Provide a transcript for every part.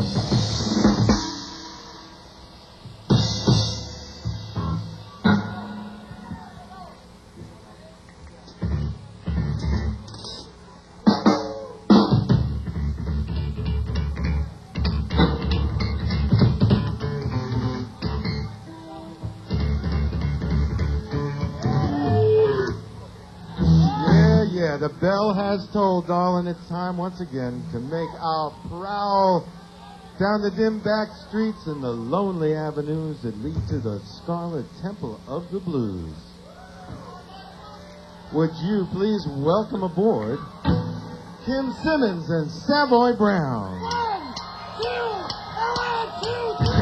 The bell has tolled, darling. It's time once again to make our prowl down the dim back streets and the lonely avenues that lead to the Scarlet Temple of the Blues. Would you please welcome aboard Kim Simmons and Savoy Brown. 1, 2, 1, 2, 3.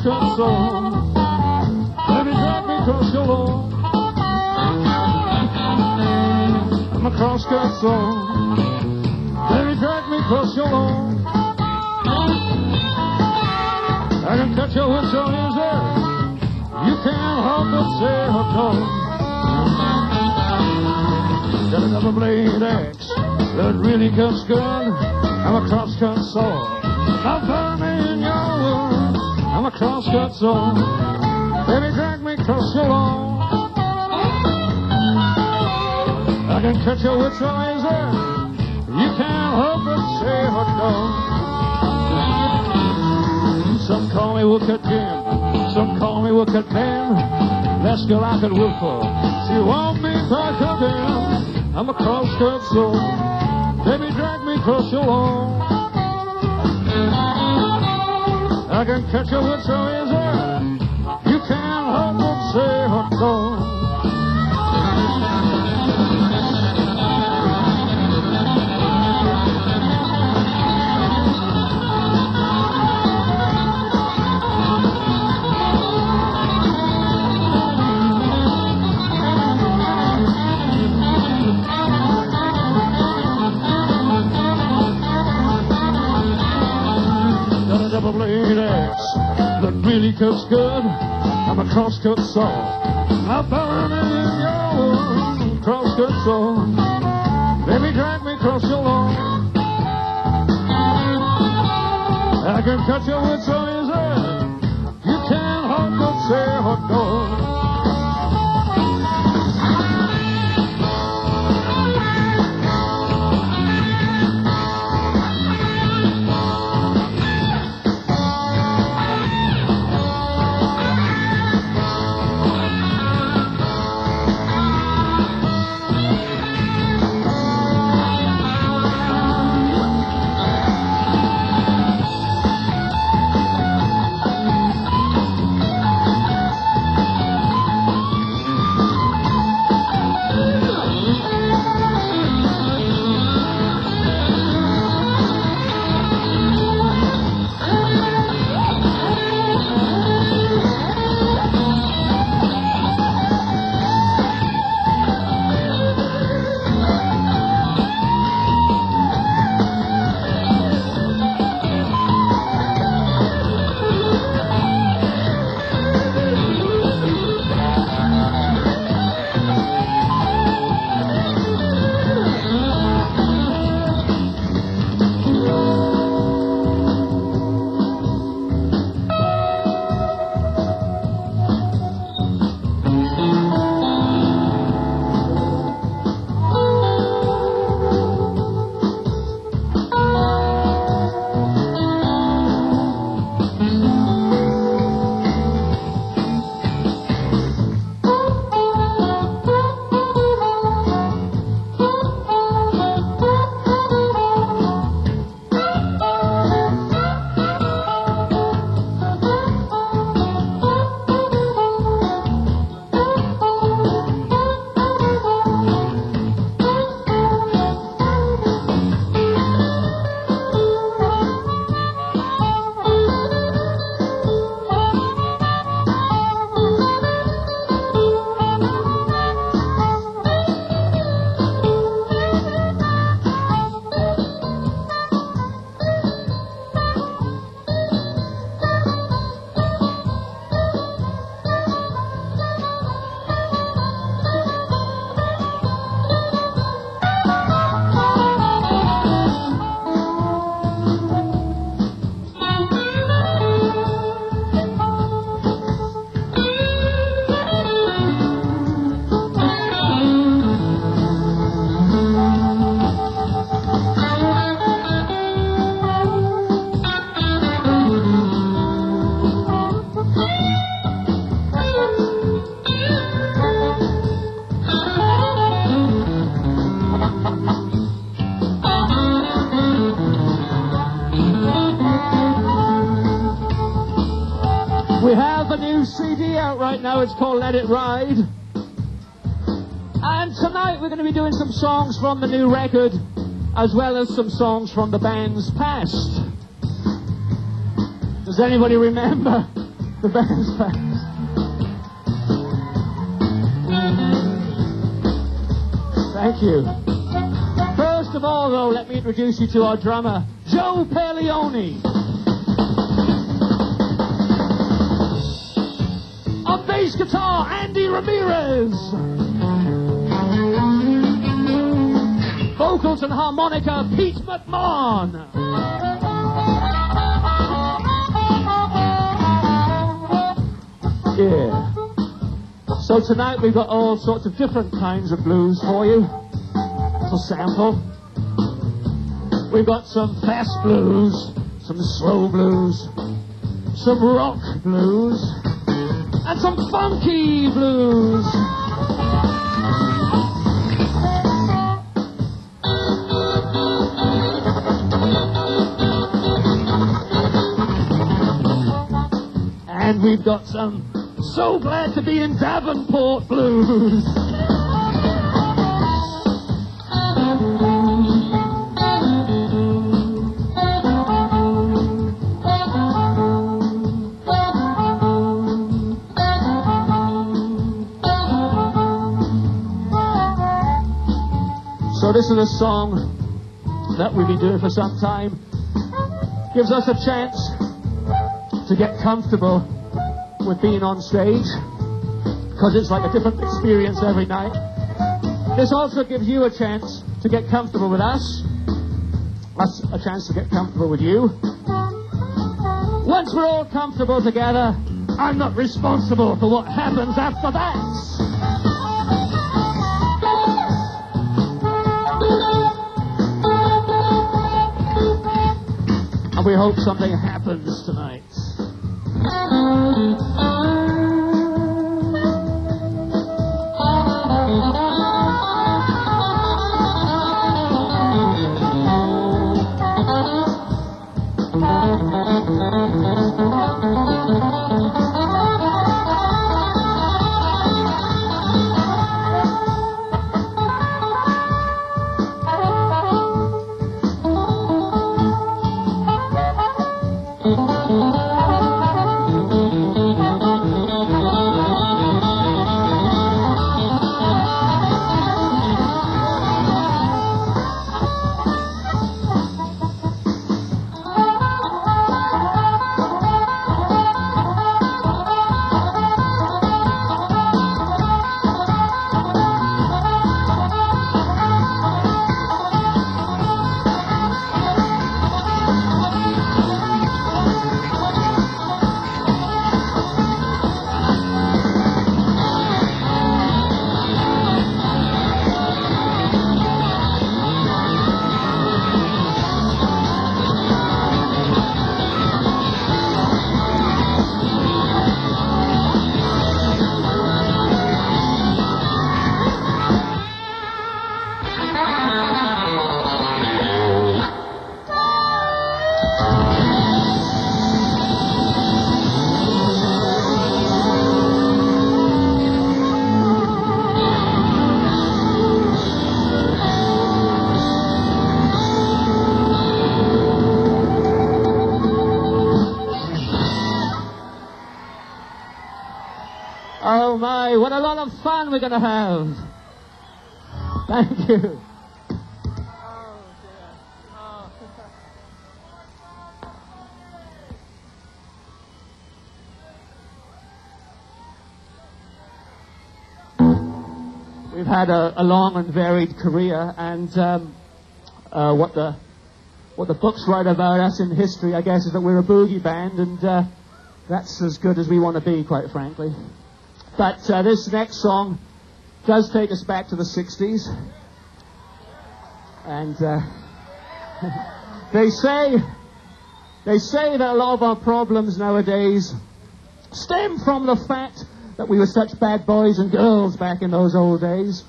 cross-cut song. Baby, drag me across your lawn. I'm a cross-cut song. Baby, drag me across your lawn. I can cut your whistle easy. You can't help but say her tone. Got a double-blade axe that really cuts good. I'm a cross-cut saw. Now burn me in your wood. I'm a cross-cut saw. Baby, drag me across your lawn. I can cut your whistle easy. You can't help but say her tone. Some call me Woodcut Jim, some call me Woodcut Ben. Last girl I could work for, she want me back again. I'm a cross-cut soul, baby, drag me across your lawn. I can catch your wood so easy, you can't help but say her tone. Double-blade axe that really cuts good. I'm a cross-cut saw. I'll burn it in your wood. Cross-cut saw. Baby, drag me across your lawn. I can cut your wood so easy. You can't help but say her tone. We have a new CD out right now. It's called Let It Ride. And tonight we're going to be doing some songs from the new record, as well as some songs from the band's past. Does anybody remember The band's back. Thank you. First of all, though, let me introduce you to our drummer, Joe Paleone. On bass guitar, Andy Ramirez. Vocals and harmonica, Pete McMahon. Yeah. So tonight we've got all sorts of different kinds of blues for you to sample. We've got some fast blues, some slow blues, some rock blues, and some funky blues. And we've got some So Glad to Be in Davenport blues. So this is a song that we've been doing for some time. Gives us a chance to get comfortable with being on stage, because it's like a different experience every night. This also gives you a chance to get comfortable with us a chance to get comfortable with you. Once we're all comfortable together, I'm not responsible for what happens after that. And we hope something happens tonight. Oh my, what a lot of fun we're going to have. Thank you. We've had a long and varied career, and what the books write about us in history, I guess, is that we're a boogie band, and that's as good as we want to be, quite frankly. But this next song does take us back to the 60s. And they say that a lot of our problems nowadays stem from the fact that we were such bad boys and girls back in those old days.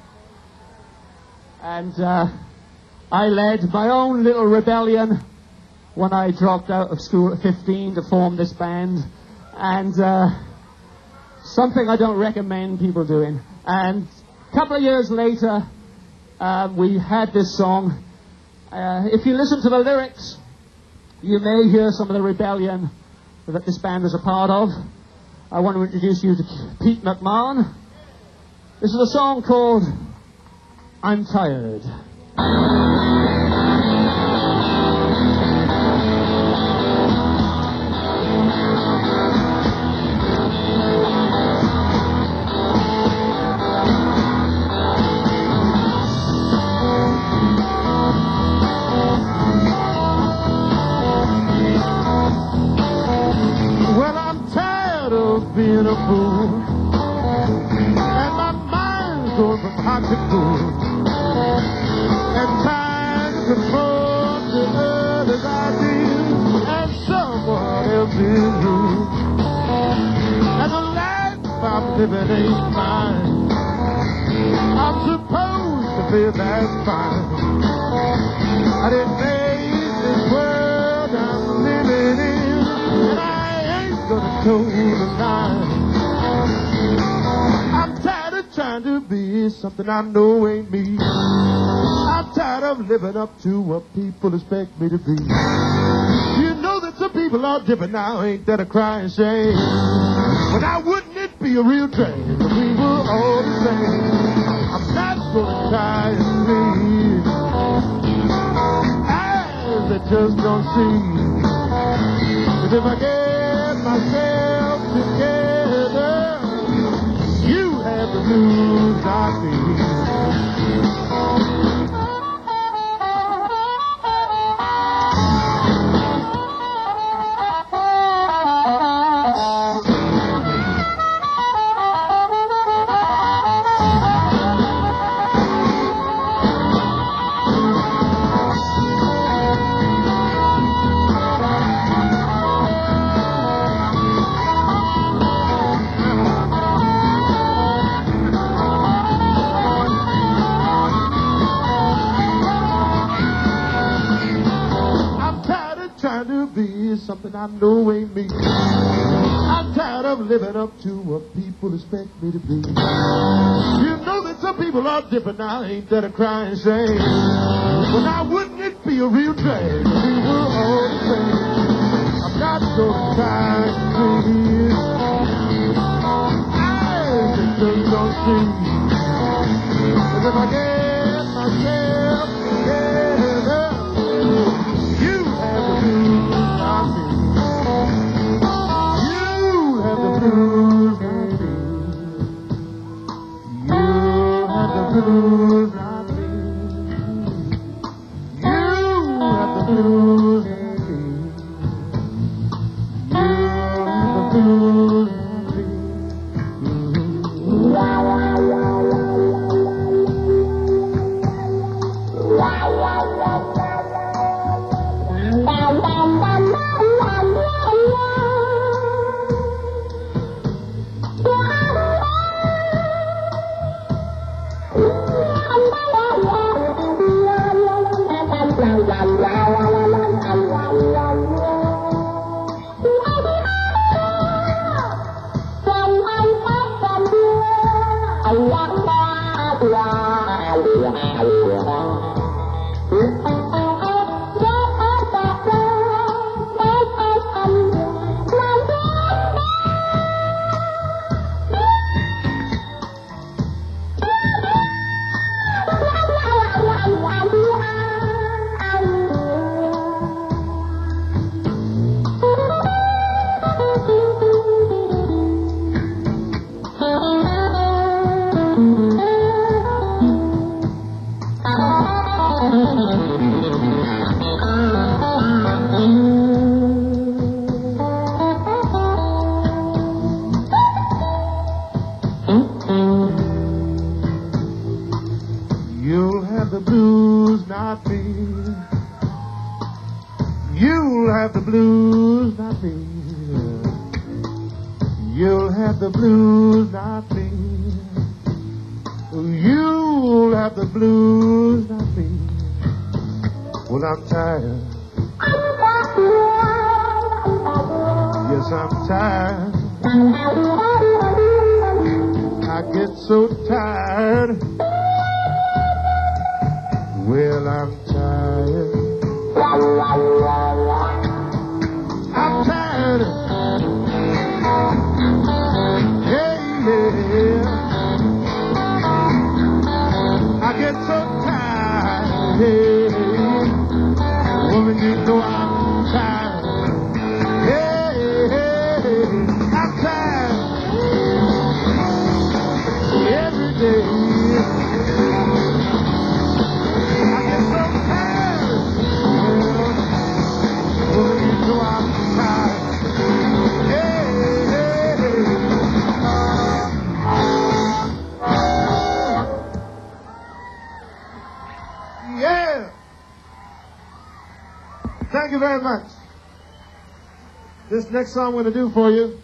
And I led my own little rebellion when I dropped out of school at 15 to form this band. And something I don't recommend people doing. And a couple of years later, we had this song. If you listen to the lyrics, you may hear some of the rebellion that this band is a part of. I want to introduce you to Pete McMahon. This is a song called I'm Tired. Being a fool, and my mind's going from hot to cool, and trying to control the others ideas and someone else's rules. And the life I'm living ain't mine. I'm supposed to feel that's fine. I didn't make this world I'm living in, and I ain't gonna toe the line. I'm tired of trying to be something I know ain't me. I'm tired of living up to what people expect me to be. You know that some people are different now, ain't that a crying shame? But now wouldn't it be a real shame if we were all the same? I'm not gonna try and please eyes that just don't see. 'Cause if I get myself together, you have the blues, not me. Something I know ain't me. I'm tired of living up to what people expect me to be. You know that some people are different now, ain't that a crying shame? Well, now wouldn't it be a real shame if we were all the same? I'm not gonna try and please eyes that just don't see. 'Cause if I get myself together, you have the blues. You have the blues, not me. You have the blues, not me. You have the blues, not me. You have the blues, not me. You'll have the blues, not me. You'll have the blues, not me. You'll have the blues, not me. You'll have the blues, not me. Well, I'm tired. Yes, I'm tired. I get so tired. Well, I'm tired. I'm tired you very much. This next song I'm going to do for you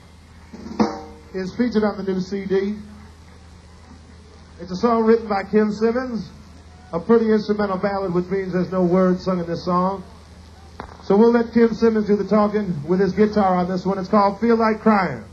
is featured on the new CD. It's a song written by Kim Simmons, a pretty instrumental ballad, which means there's no words sung in this song. So we'll let Kim Simmons do the talking with his guitar on this one. It's called Feel Like Crying.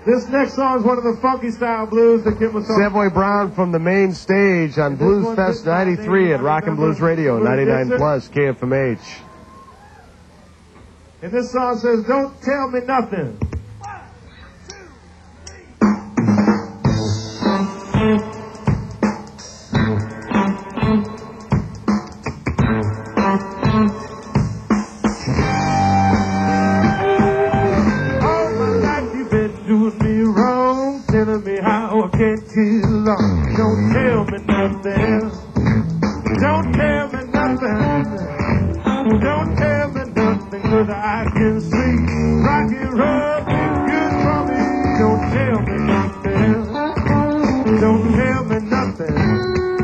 This next song is one of the funky style blues that Kim was talking about. Savoy Brown from the main stage on Blues Fest 93 at Rockin' Blues Radio, 99 plus KFMH. And this song says, "Don't tell me nothing." Telling me how I can't get along. Don't tell me nothing. Don't tell me nothing. Don't tell me nothing, 'cause I can see rock and roll is good for me. Don't tell me nothing. Don't tell me nothing.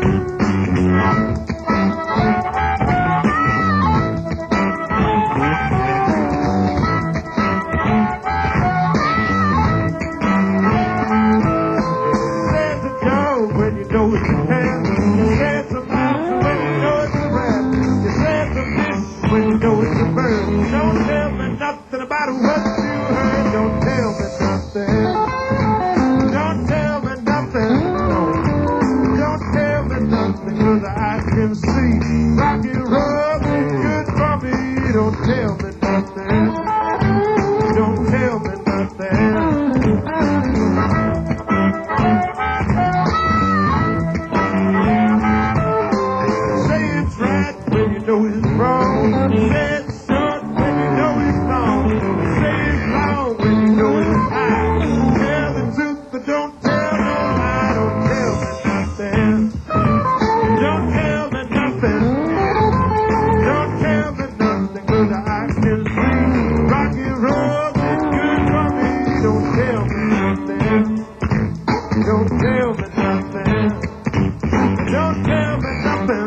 Don't tell me nothing about what you heard. Don't tell me nothing. Don't tell me nothing. Don't tell me nothing, 'cause I can see rock and roll is good for me. Don't tell me nothing. Don't tell me nothing. Say it's right when you know it's wrong. Say it's short when you know it's long. Say it's long when you know it's high. Tell the truth, but don't tell no lie. Don't tell me nothing. Don't tell me nothing. Don't tell me nothing, 'cause I can see rock and roll is good for me. Don't tell me nothing. Don't tell me nothing. Don't tell me nothing.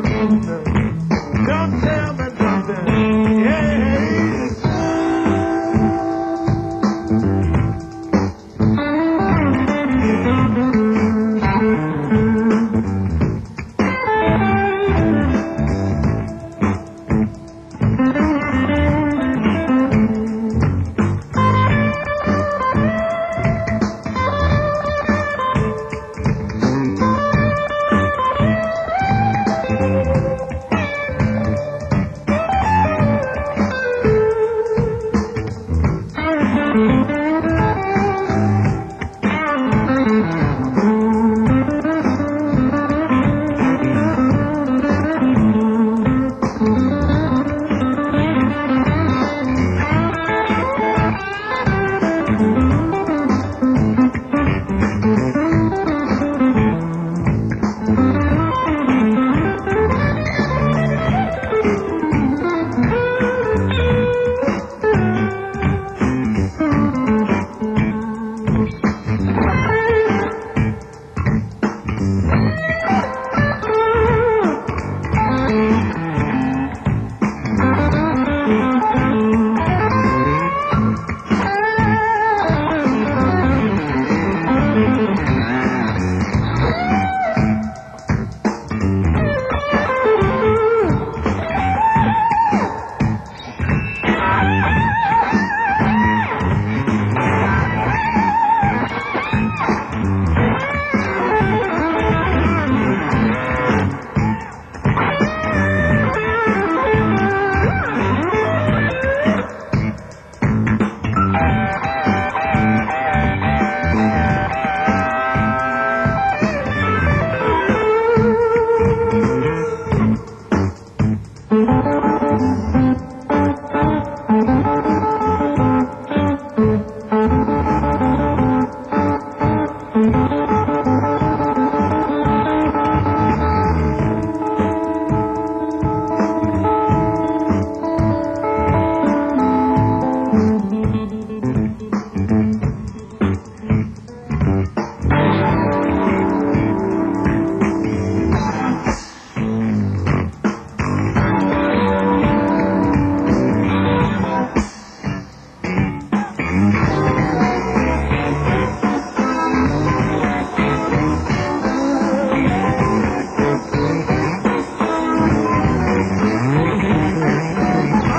Don't tell me nothing. Yeah.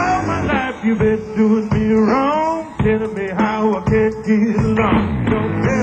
You've been doing me wrong, telling me how I can't get along. Don't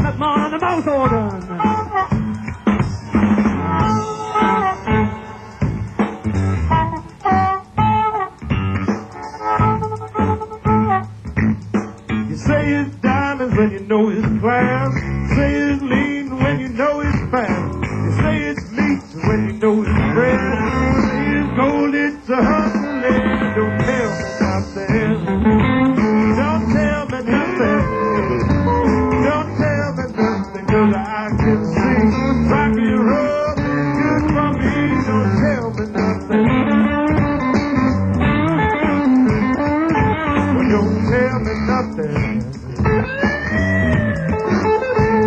That's more than the mouth organ. You say it's diamonds when you know it's class. Say it's lean when you know it's fast. You say it's meat when you know it's bread. Say it's gold, it's a hustling. Don't tell me nothing. Don't tell me nothing. Don't tell me nothing, 'cause I can see rock and roll is good for me. Don't tell me nothing. Don't tell me nothing.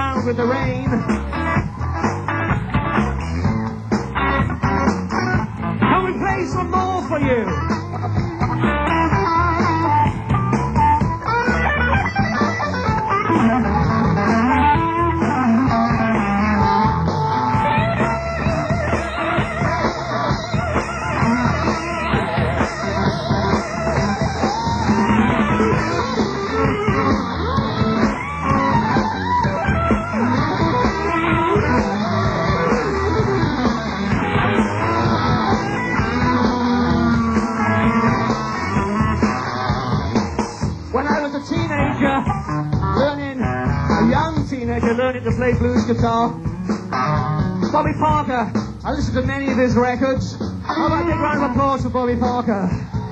around with the rain. Can we play some more for you? Learning to play blues guitar. Bobby Parker. I listened to many of his records. How about a big round of applause for Bobby Parker?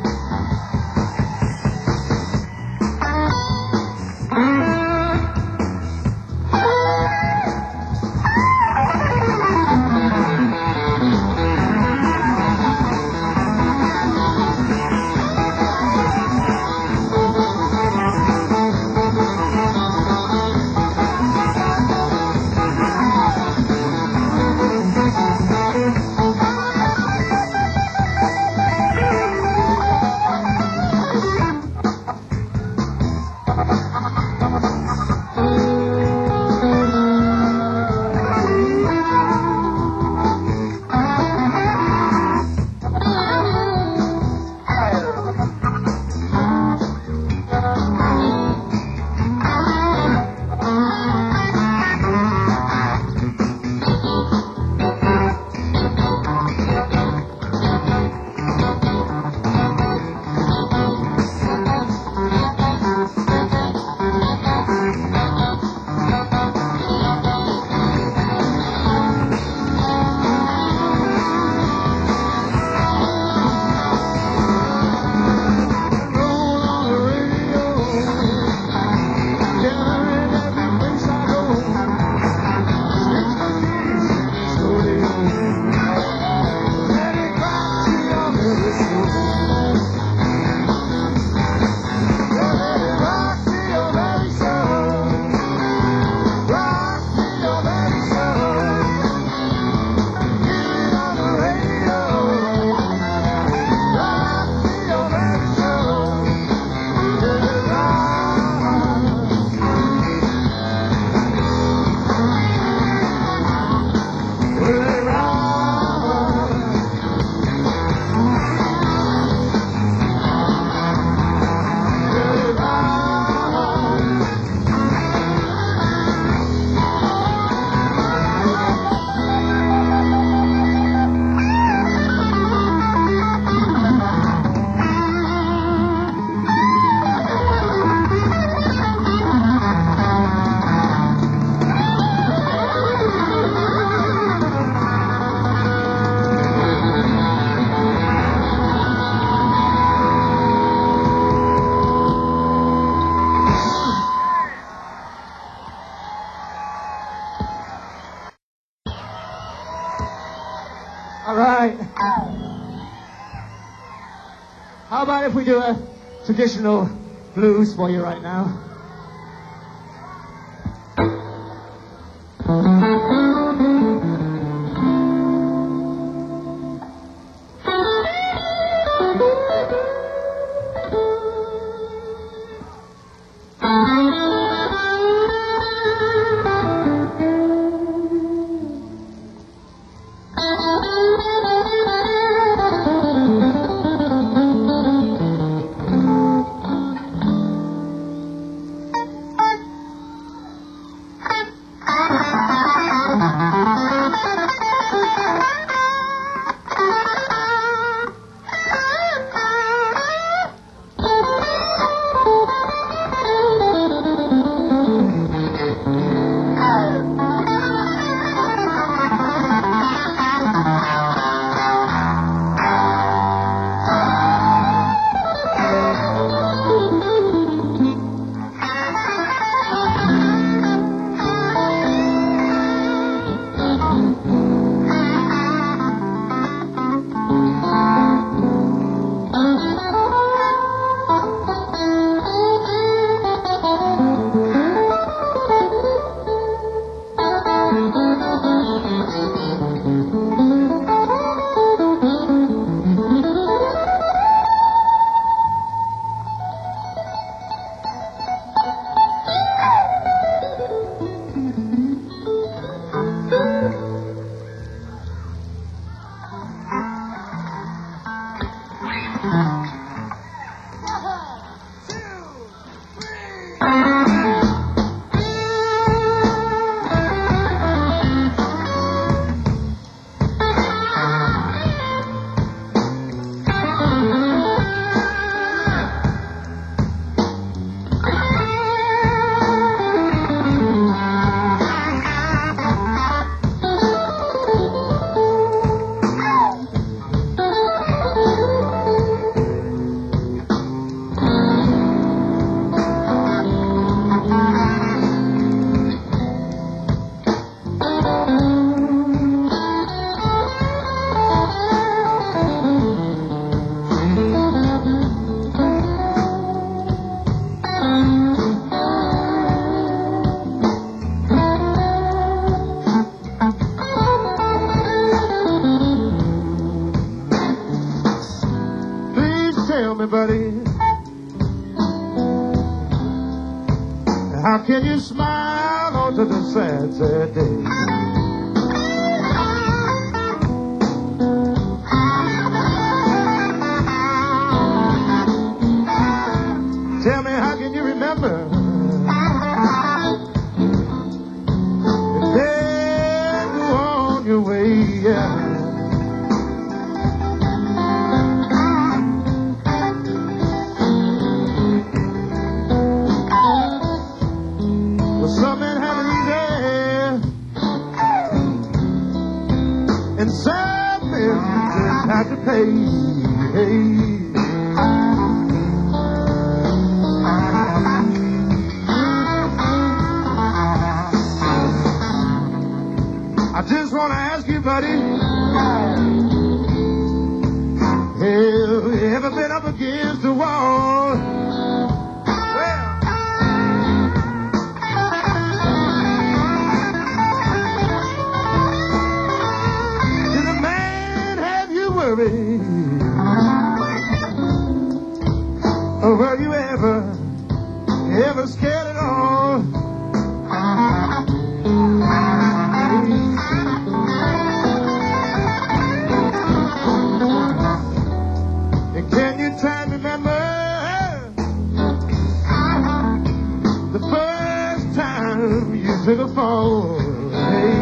How about if we do a traditional blues for you right now? you smile on such a sad, sad day. Tell me, how can you remember and then go on your way? Yeah. Well, something happened there, and something just had to pay. I just want to ask you, buddy, have you ever been up against the wall? Well, did a man have you worried? Or were you ever scared at all? And can you try and remember the first time you took a fall? Hey.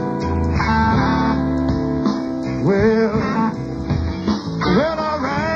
Well, all right.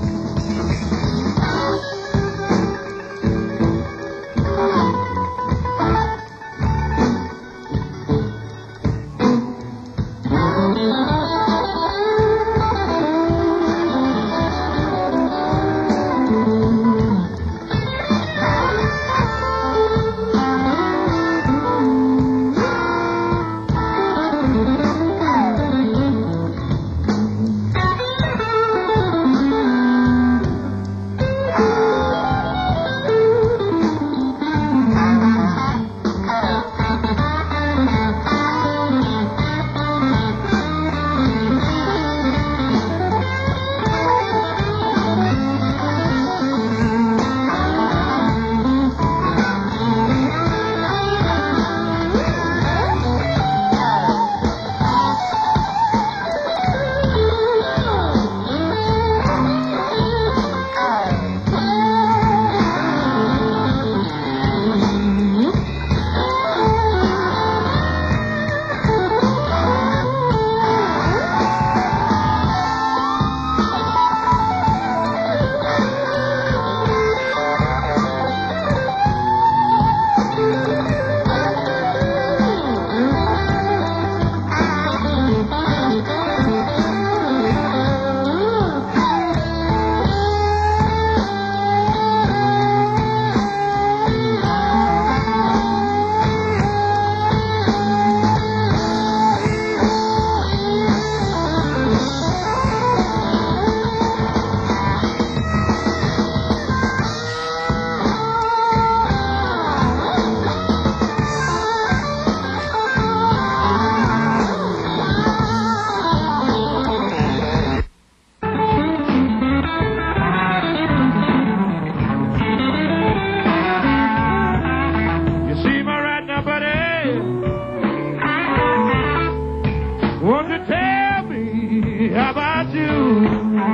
Won't you tell me how about you?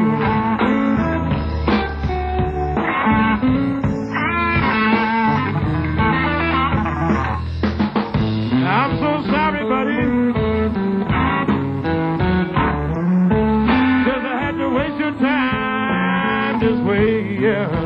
I'm so sorry, buddy, 'cause I had to waste your time this way, yeah.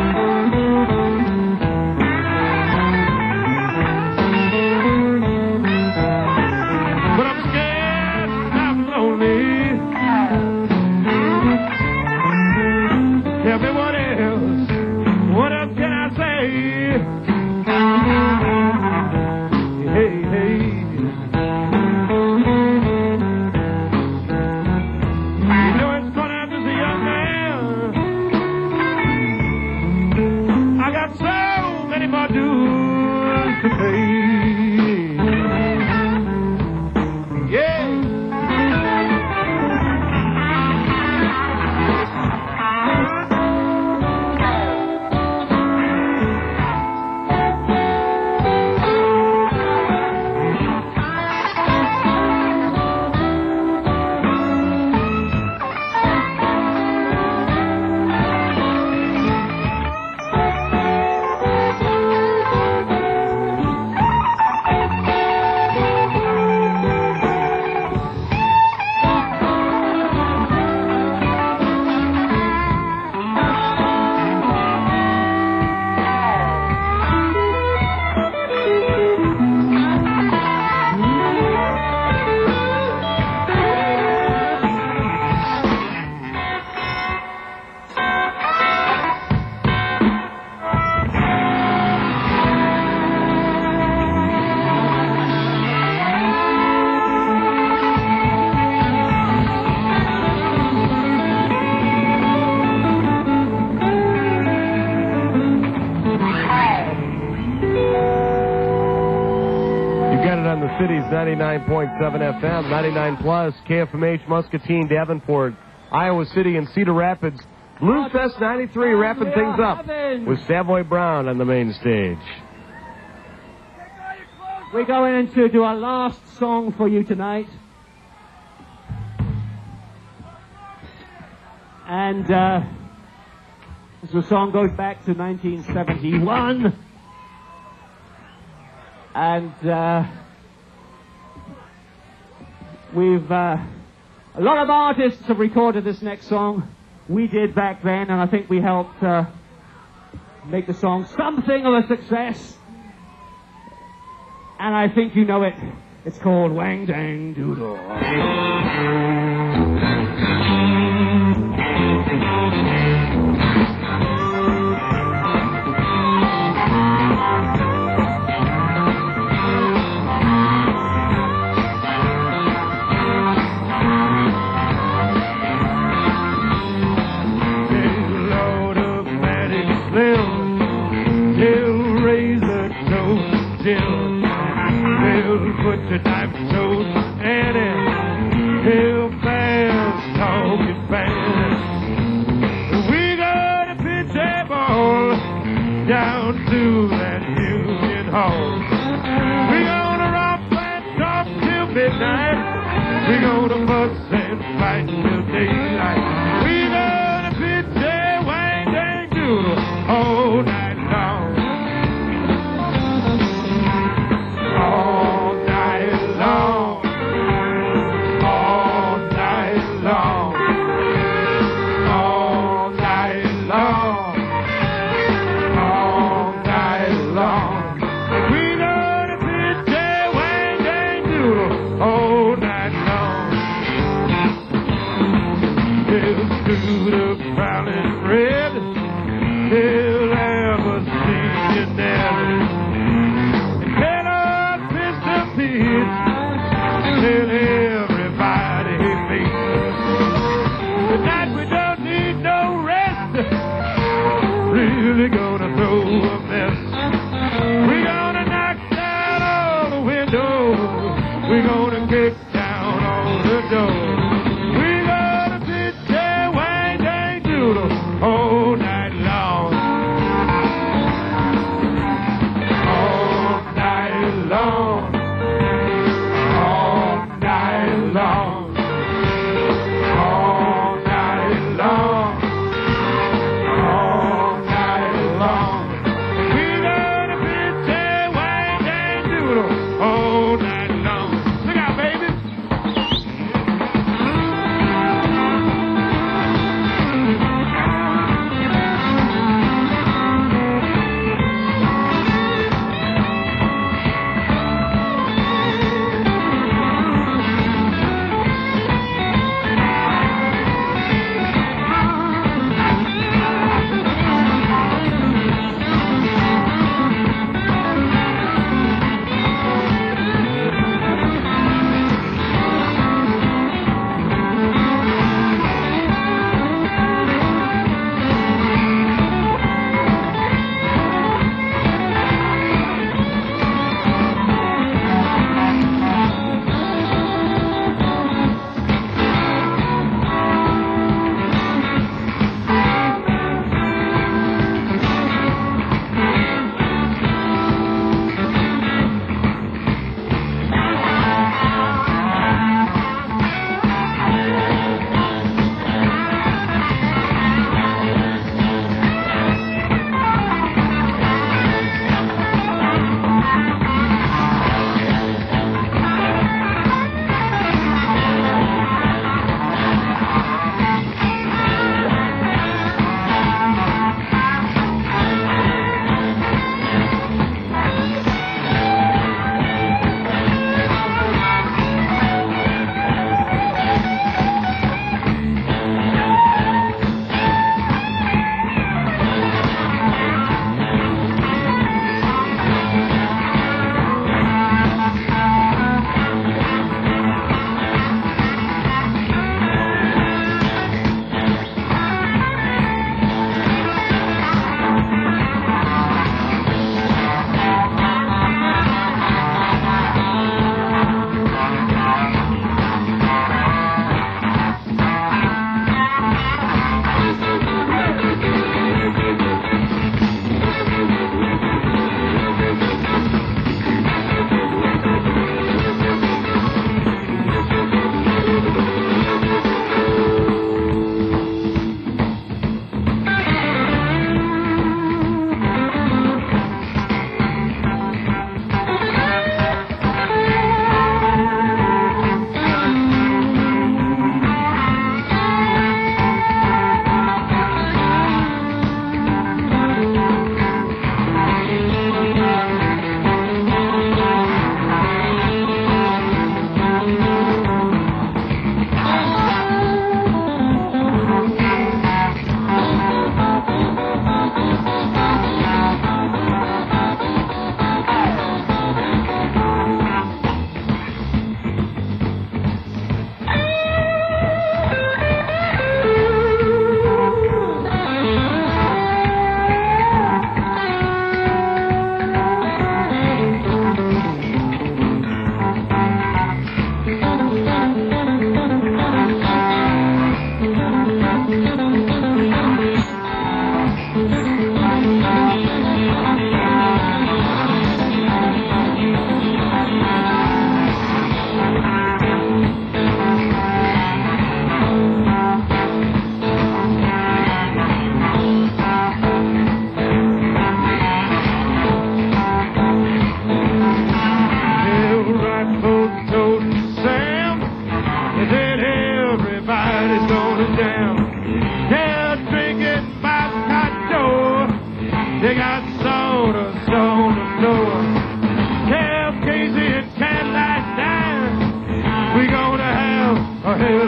Tell me what else can I say? Hey, hey. got it on the city's 99.7 FM, 99 plus, KFMH, Muscatine, Davenport, Iowa City, and Cedar Rapids. Blues Fest 93 wrapping things up with Savoy Brown on the main stage. We're going to do our last song for you tonight. And the song goes back to 1971. And we've a lot of artists have recorded this next song. We did back then, and I think we helped make the song something of a success. And I think you know it. It's called Wang Dang Doodle. Put your diamond toes in it. Hill fans talking fast. We gonna pitch a ball down to that Union Hall. We gonna rock and talk till midnight. We gonna fuss and fight till daylight. We gonna pitch a Wang Dang Doodle all night long. All night long. All night long. All night long. All night long. We gonna pitch a Wang Dang Doodle all night long. They'll through the prowling red. They'll ever see you never. Tell everybody face. Tonight we don't need no rest. Really gonna throw a mess. We gonna knock down all the windows. We gonna kick down all the doors. We gonna pitch a Wang Dang Doodle all night long. All night long. All night long. All night long. All night long. We gonna pitch a Wang Dang Doodle all night long. Look out, baby.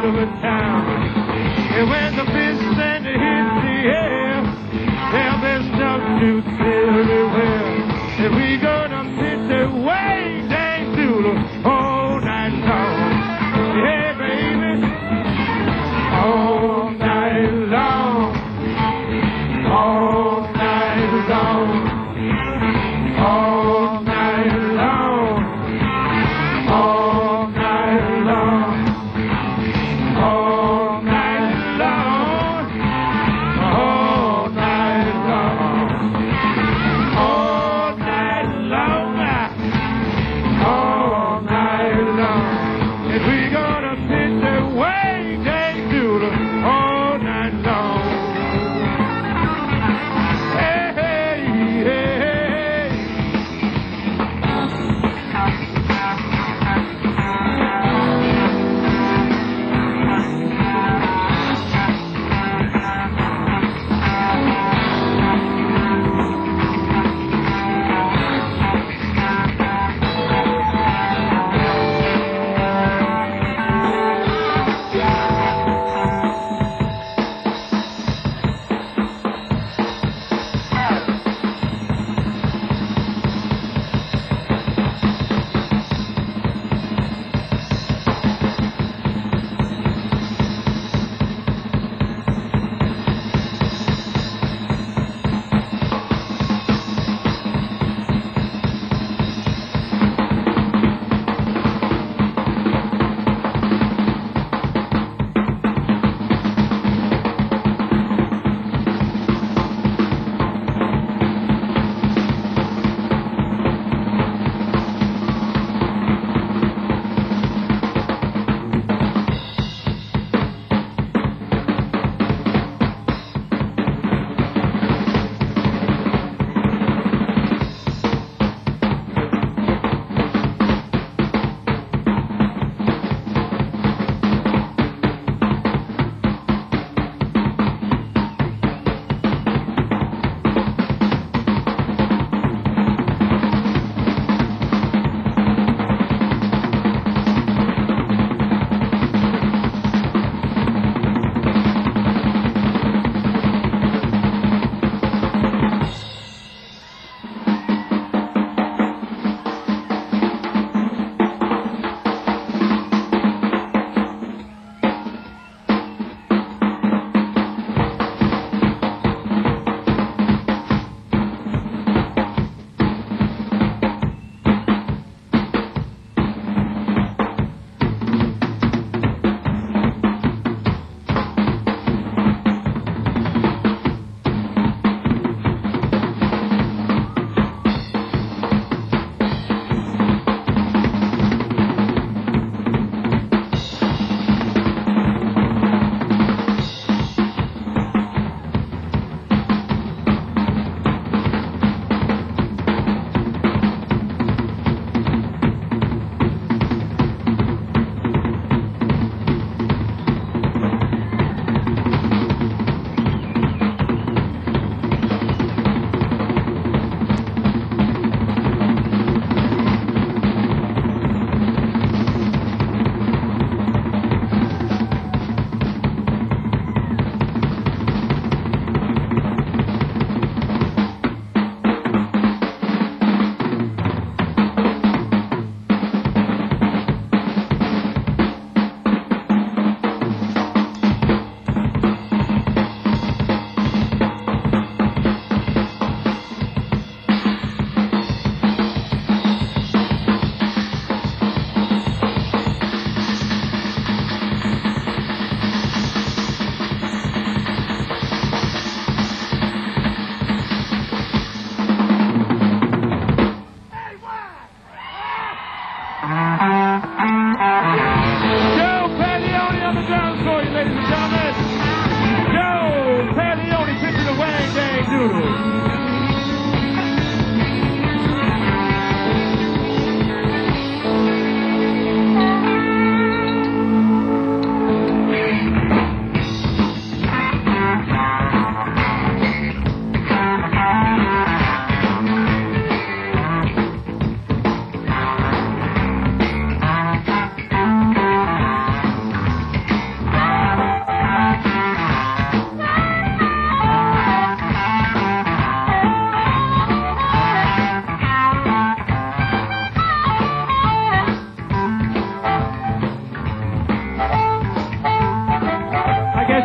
beautiful town. And when the business and it hits the air, well, there's nothing to see everywhere. And we gonna pitch it way down to the all night long. Yeah, baby, all night long, all night long, all night long, all night long, all night long, all night long, all night long, all night long. And we gonna pitch it way down to the all night long. Hey, hey, hey, hey.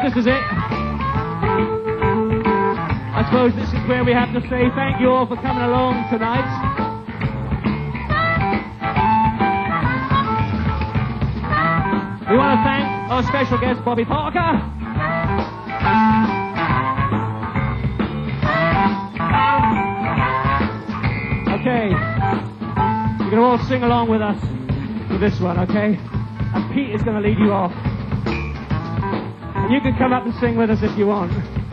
this is it. I suppose this is where we have to say thank you all for coming along tonight. We want to thank our special guest, Bobby Parker. Okay, you're going to all sing along with us with this one, okay? And Pete is going to lead you off. And you can come up and sing with us if you want.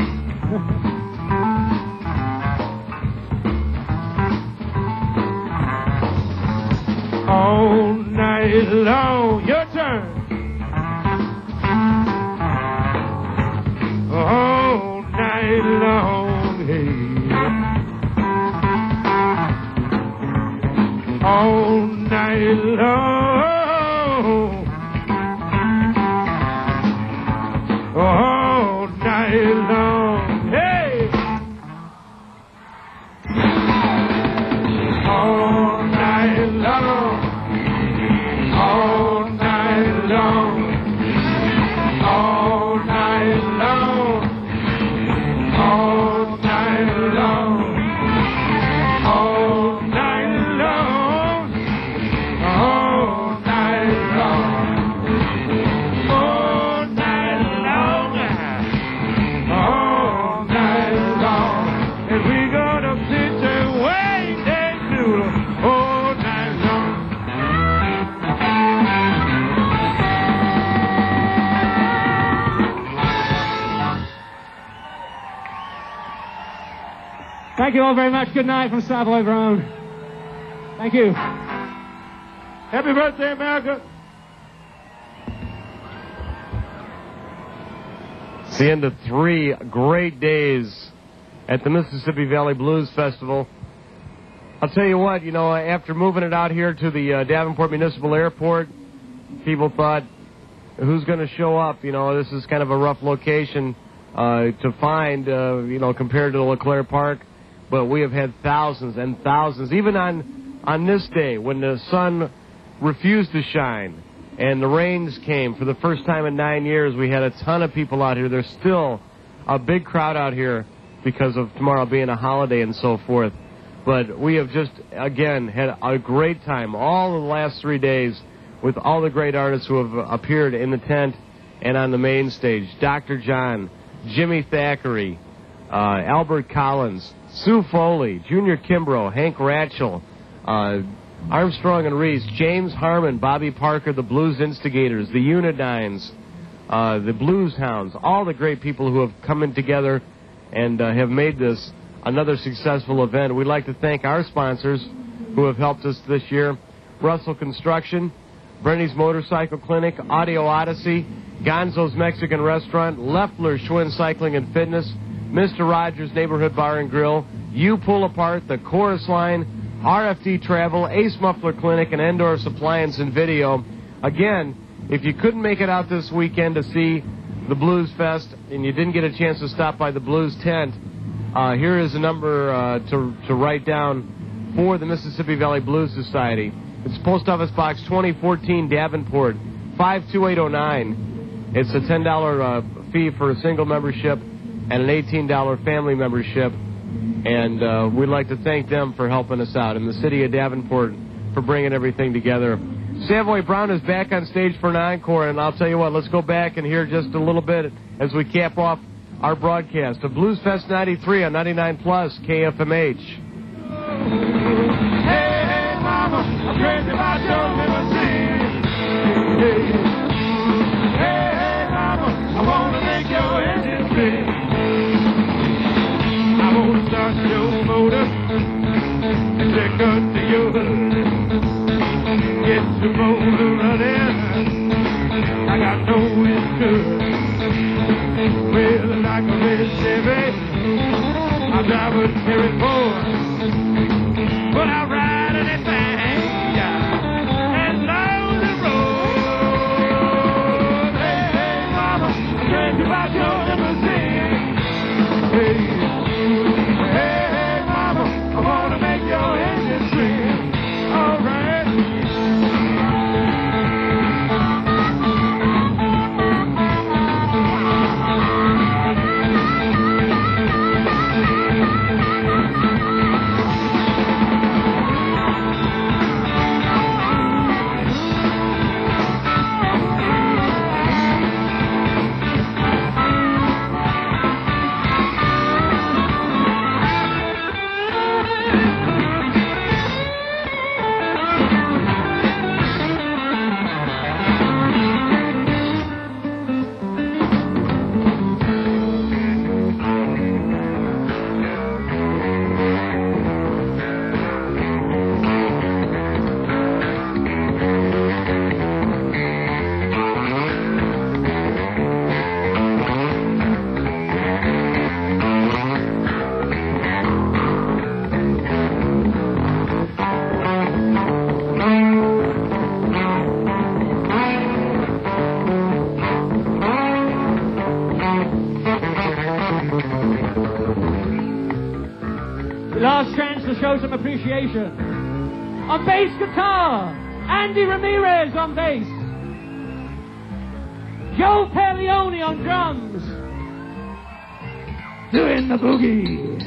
All night long, your turn. All night long, hey. All night long. All night long, hey. All night long. All night long. All night long. All night long. All night long. All night long. All night long. All night long. And we gonna pitch away that noodle all night long. Thank you all very much. Good night from Savoy Brown. Thank you. Happy birthday, America. It's the end of 3 great days at the Mississippi Valley Blues Festival. I'll tell you what, after moving it out here to the Davenport Municipal Airport, people thought, who's going to show up? This is kind of a rough location to find, compared to LeClaire Park. But we have had thousands and thousands, even on this day when the sun refused to shine and the rains came for the first time in 9 years. We had a ton of people out here. There's still a big crowd out here because of tomorrow being a holiday and so forth. But we have just, again, had a great time all the last 3 days with all the great artists who have appeared in the tent and on the main stage. Dr. John, Jimmy Thackeray, Albert Collins, Sue Foley, Junior Kimbrough, Hank Ratchell, Armstrong and Reese, James Harmon, Bobby Parker, the Blues Instigators, the Unidines, the Blues Hounds, all the great people who have come in together and have made this another successful event. We'd like to thank our sponsors who have helped us this year: Russell Construction, Brenny's Motorcycle Clinic, Audio Odyssey, Gonzo's Mexican Restaurant, Leffler Schwinn Cycling and Fitness, Mr. Rogers Neighborhood Bar and Grill, You Pull Apart, The Chorus Line, RFD Travel, Ace Muffler Clinic, and Endorph's Appliance and Video. Again, if you couldn't make it out this weekend to see the Blues Fest and you didn't get a chance to stop by the Blues tent, here is a number to write down for the Mississippi Valley Blues Society. It's Post Office Box 2014, Davenport, 52809. It's a $10 fee for a single membership and an $18 family membership. And we'd like to thank them for helping us out, and the city of Davenport for bringing everything together. Savoy Brown is back on stage for an encore, and I'll tell you what, let's go back and hear just a little bit as we cap off our broadcast of Blues Fest 93 on 99 Plus KFMH. Hey, mama, I'm crazy about your limousine. Hey, mama, I want to make your engine sing. I want to start your motor and take her to your hood. Get your motor running. I got no it's good. Well, like a red Chevy, I drive a Cherry Ford, but I ride anything, as long as the road. Hey, hey, mama, I'm crazy about your limousine. Hey, hey, mama, I want to make your engine scream. All right. Last chance to show some appreciation. On bass guitar, Andy Ramirez on bass. Joe Perleone on drums. Doing the boogie.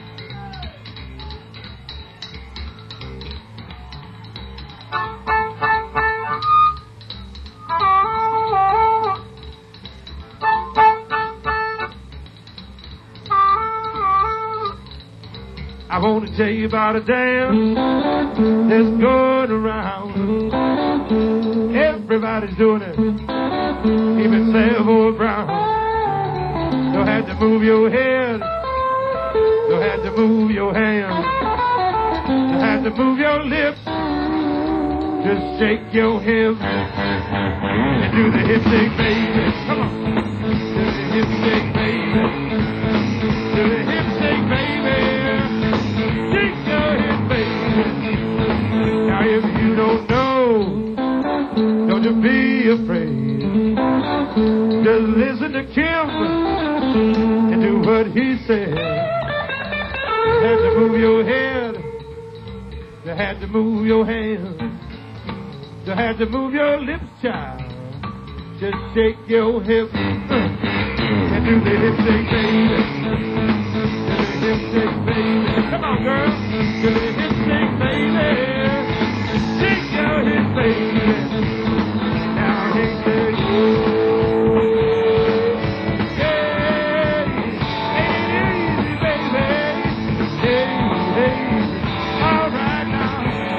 I want to tell you about a dance that's going around. Everybody's doing it, even Savoy Brown. Don't have to move your head, don't have to move your hands, don't have to move your lips. Just shake your hips and do the hip shake, baby. Come on, do the hip shake, baby. Do the hip shake, baby. Now if you don't know, don't you be afraid. Just listen to Kim and do what he said. You had to move your head, you had to move your hands, you had to move your lips, child. Just shake your hips and do the hip shake, baby. Do the hip shake, baby. Come on, girl. Do the hip shake, baby. Shake your hips, baby. Now I hate to you. Yeah, ain't it easy, baby? Hey, hey, all right now.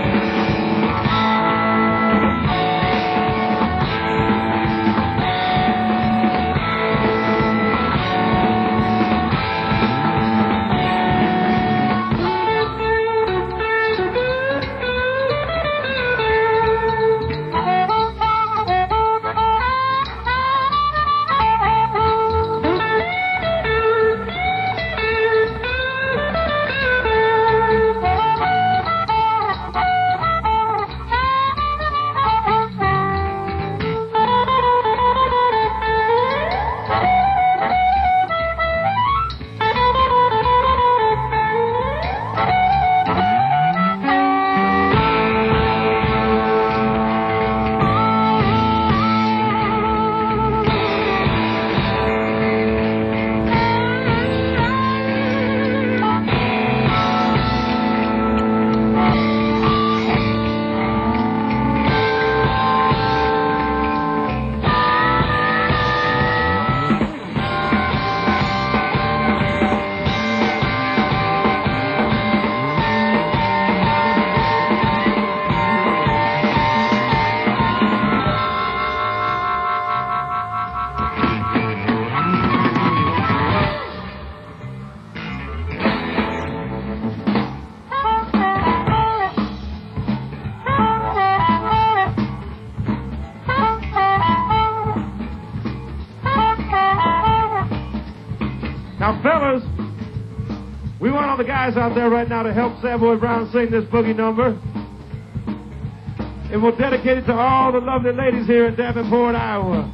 Now, fellas, we want all the guys out there right now to help Savoy Brown sing this boogie number. And we'll dedicate it to all the lovely ladies here in Davenport, Iowa.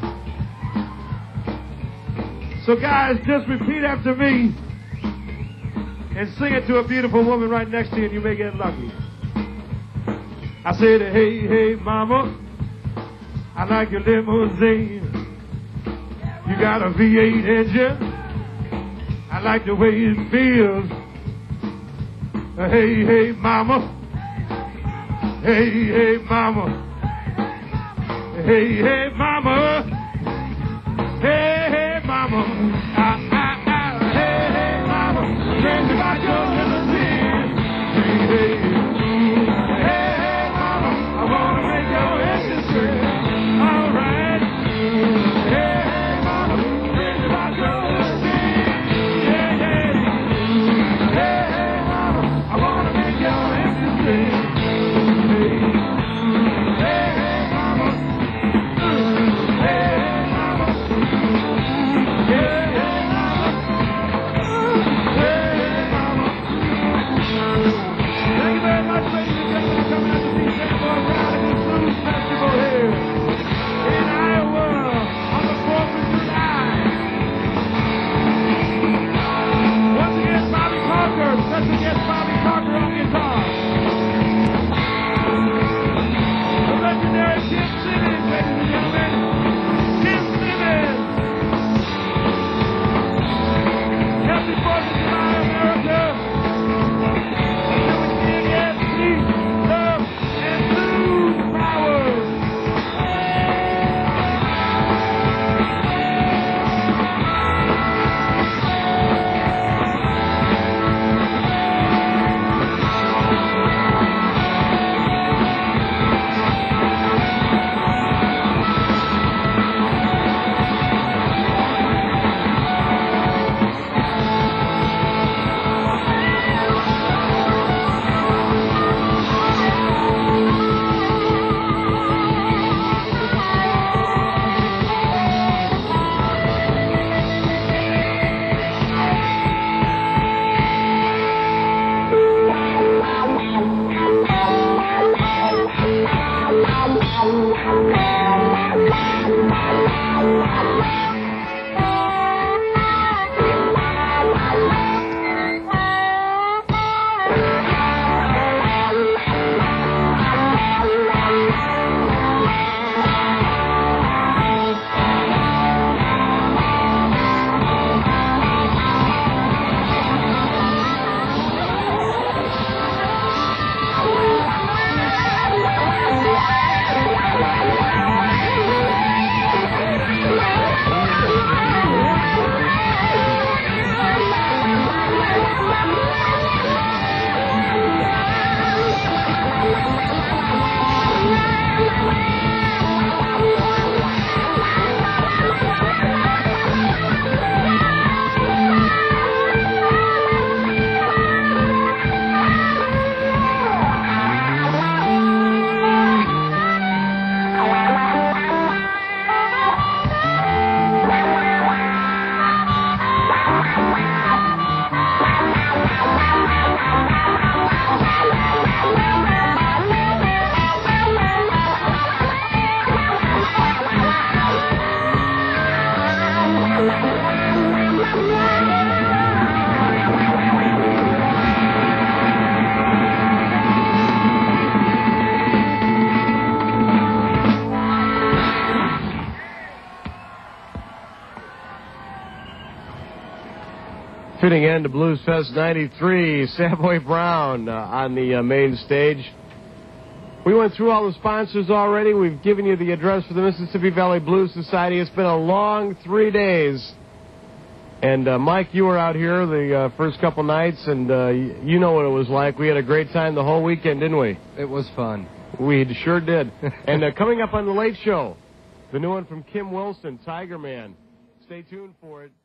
So, guys, just repeat after me and sing it to a beautiful woman right next to you, and you may get lucky. I said, hey, hey, mama, I like your limousine. You got a V8 engine. I like the way it feels. Hey, hey, mama. Hey, hey, mama. Hey, hey, mama. Hey, hey, mama. Hey, hey, mama. Crazy about your limousine. Hey, hey, hey, hey, mama. I wanna make your engine scream. All right. Hey, hey, mama. Crazy about your limousine. Yeah, yeah. Hey, hey, mama. I wanna make your engine scream. Hey, hey, mama. Fitting end to Blues Fest 93, Savoy Brown on the main stage. We went through all the sponsors already. We've given you the address for the Mississippi Valley Blues Society. It's been a long 3 days. And Mike, you were out here the first couple nights, and you know what it was like. We had a great time the whole weekend, didn't we? It was fun. We sure did. And coming up on The Late Show, the new one from Kim Wilson, Tiger Man. Stay tuned for it.